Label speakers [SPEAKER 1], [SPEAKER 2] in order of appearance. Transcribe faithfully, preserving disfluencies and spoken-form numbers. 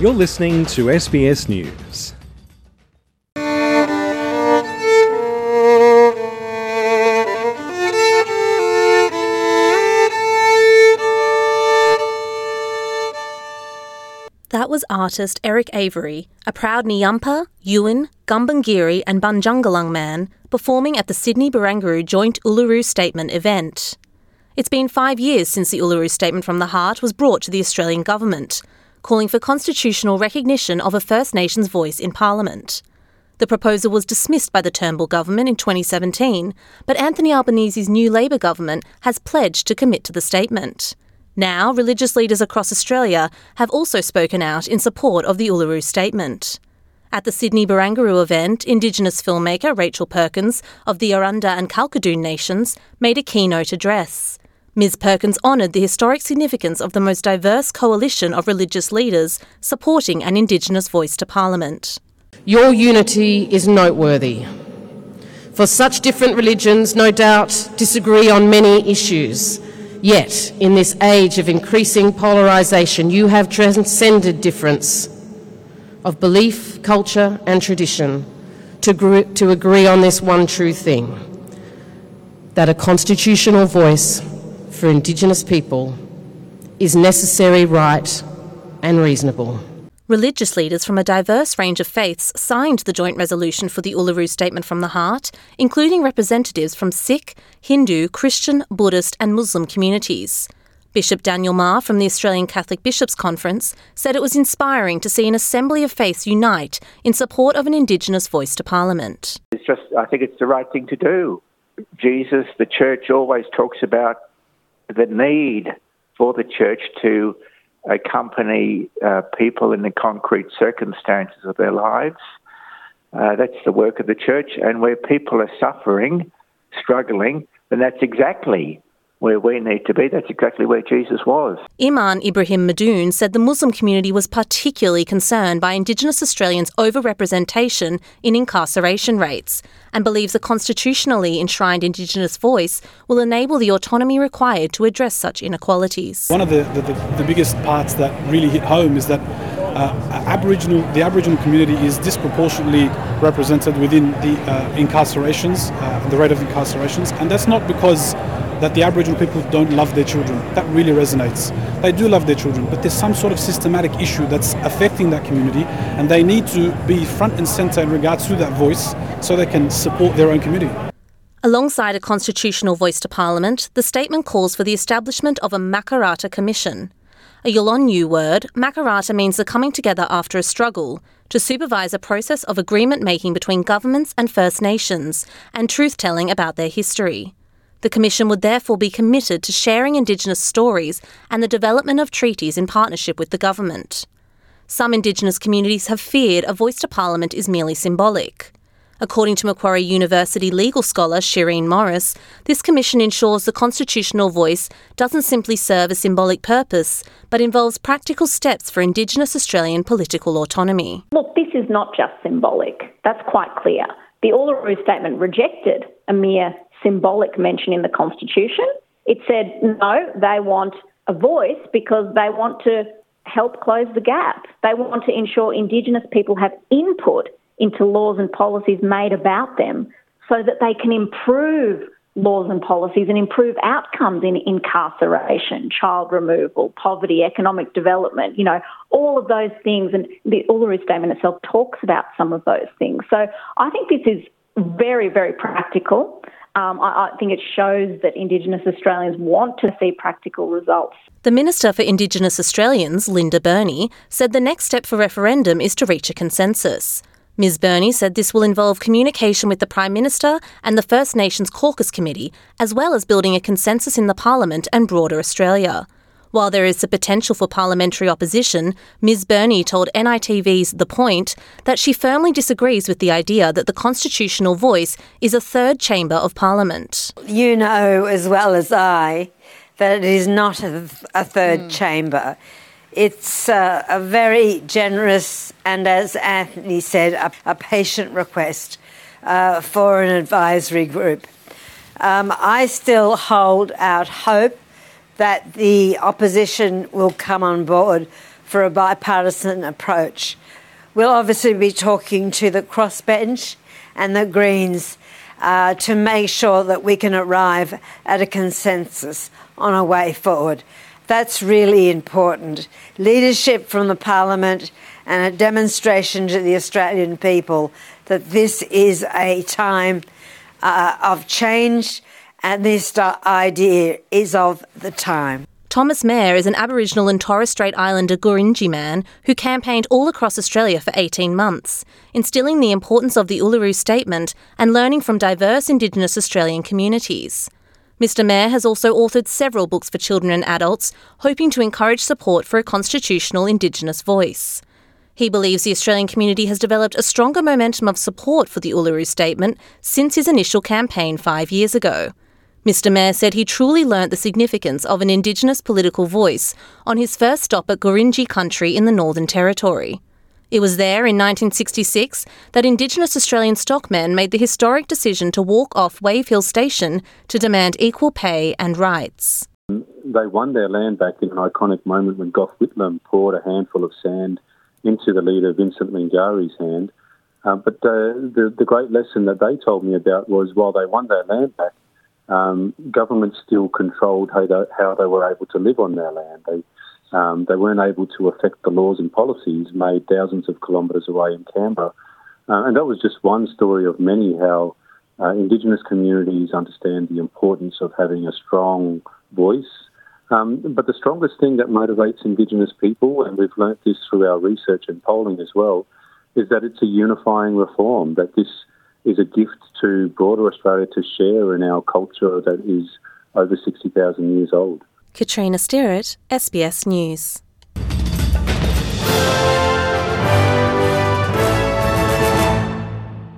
[SPEAKER 1] You're listening to S B S News.
[SPEAKER 2] That was artist Eric Avery, a proud Niyampa, Yuin, Gumbaangiri and Bunjungalung man, performing at the Sydney Barangaroo Joint Uluru Statement event. It's been five years since the Uluru Statement from the Heart was brought to the Australian government, calling for constitutional recognition of a First Nations voice in Parliament. The proposal was dismissed by the Turnbull government in twenty seventeen, but Anthony Albanese's new Labor government has pledged to commit to the statement. Now, religious leaders across Australia have also spoken out in support of the Uluru Statement. At the Sydney Barangaroo event, Indigenous filmmaker Rachel Perkins of the Arunda and Kalkadoon Nations made a keynote address. Miz Perkins honoured the historic significance of the most diverse coalition of religious leaders supporting an Indigenous voice to Parliament.
[SPEAKER 3] Your unity is noteworthy. For such different religions, no doubt, disagree on many issues. Yet, in this age of increasing polarisation, you have transcended difference of belief, culture and tradition to, gr- to agree on this one true thing, that a constitutional voice for Indigenous people is necessary, right and reasonable.
[SPEAKER 2] Religious leaders from a diverse range of faiths signed the joint resolution for the Uluru Statement from the Heart, including representatives from Sikh, Hindu, Christian, Buddhist and Muslim communities. Bishop Daniel Maher from the Australian Catholic Bishops' Conference said it was inspiring to see an assembly of faiths unite in support of an Indigenous voice to Parliament.
[SPEAKER 4] It's just, I think it's the right thing to do. Jesus, the Church, always talks about the need for the Church to accompany uh, people in the concrete circumstances of their lives. Uh, that's the work of the Church, and where people are suffering, struggling, then that's exactly where we need to be. That's exactly where Jesus was.
[SPEAKER 2] Iman Ibrahim Madoon said the Muslim community was particularly concerned by Indigenous Australians' overrepresentation in incarceration rates and believes a constitutionally enshrined Indigenous voice will enable the autonomy required to address such inequalities.
[SPEAKER 5] One of the, the, the biggest parts that really hit home is that uh, Aboriginal, the Aboriginal community is disproportionately represented within the uh, incarcerations, uh, the rate of incarcerations, and that's not because that the Aboriginal people don't love their children. That really resonates. They do love their children, but there's some sort of systematic issue that's affecting that community, and they need to be front and centre in regards to that voice so they can support their own community.
[SPEAKER 2] Alongside a constitutional voice to Parliament, the statement calls for the establishment of a Makarrata Commission. A Yolngu word, Makarrata means the coming together after a struggle, to supervise a process of agreement making between governments and First Nations, and truth-telling about their history. The Commission would therefore be committed to sharing Indigenous stories and the development of treaties in partnership with the government. Some Indigenous communities have feared a voice to Parliament is merely symbolic. According to Macquarie University legal scholar Shireen Morris, this commission ensures the constitutional voice doesn't simply serve a symbolic purpose, but involves practical steps for Indigenous Australian political autonomy.
[SPEAKER 6] Look, this is not just symbolic. That's quite clear. The Uluru Statement rejected a mere symbolic mention in the Constitution. It said, no, they want a voice because they want to help close the gap. They want to ensure Indigenous people have input into laws and policies made about them so that they can improve laws and policies and improve outcomes in incarceration, child removal, poverty, economic development, you know, all of those things. And the Uluru Statement itself talks about some of those things. So I think this is very, very practical. Um, I, I think it shows that Indigenous Australians want to see practical results.
[SPEAKER 2] The Minister for Indigenous Australians, Linda Burney, said the next step for referendum is to reach a consensus. Miz Burney said this will involve communication with the Prime Minister and the First Nations Caucus Committee, as well as building a consensus in the Parliament and broader Australia. While there is the potential for parliamentary opposition, Miz Burney told N I T V's The Point that she firmly disagrees with the idea that the constitutional voice is a third chamber of Parliament.
[SPEAKER 7] You know as well as I that it is not a, a third mm. chamber. It's uh, a very generous and, as Anthony said, a, a patient request uh, for an advisory group. Um, I still hold out hope that the opposition will come on board for a bipartisan approach. We'll obviously be talking to the crossbench and the Greens uh, to make sure that we can arrive at a consensus on a way forward. That's really important. Leadership from the Parliament and a demonstration to the Australian people that this is a time uh, of change and this idea is of the time.
[SPEAKER 2] Thomas Mair is an Aboriginal and Torres Strait Islander Gurindji man who campaigned all across Australia for eighteen months, instilling the importance of the Uluru Statement and learning from diverse Indigenous Australian communities. Mister Mair has also authored several books for children and adults, hoping to encourage support for a constitutional Indigenous voice. He believes the Australian community has developed a stronger momentum of support for the Uluru Statement since his initial campaign five years ago. Mister Mair said he truly learnt the significance of an Indigenous political voice on his first stop at Gurindji country in the Northern Territory. It was there in nineteen sixty-six that Indigenous Australian stockmen made the historic decision to walk off Wave Hill Station to demand equal pay and rights.
[SPEAKER 8] They won their land back in an iconic moment when Gough Whitlam poured a handful of sand into the leader Vincent Lingary's hand. Uh, but uh, the, the great lesson that they told me about was while they won their land back, um, government still controlled how they, how they were able to live on their land. They Um, they weren't able to affect the laws and policies made thousands of kilometres away in Canberra. Uh, and that was just one story of many, how uh, Indigenous communities understand the importance of having a strong voice. Um, but the strongest thing that motivates Indigenous people, and we've learnt this through our research and polling as well, is that it's a unifying reform, that this is a gift to broader Australia to share in our culture that is over sixty thousand years old.
[SPEAKER 2] Katrina Stirrett, S B S News.